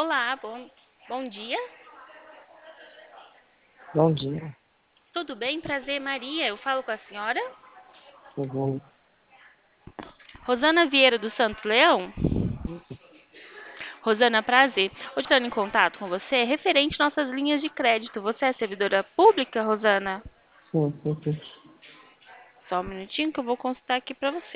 Olá, bom dia. Bom dia, Tudo bem? Prazer, Maria. Eu falo com a senhora? tudo Rosana Vieira dos Santos Leão? bom? Rosana, prazer. Hoje estou em contato com você referente nossas linhas de crédito. Você é servidora pública, Rosana? Sim, sim, sim. Só um minutinho que eu vou consultar aqui para você.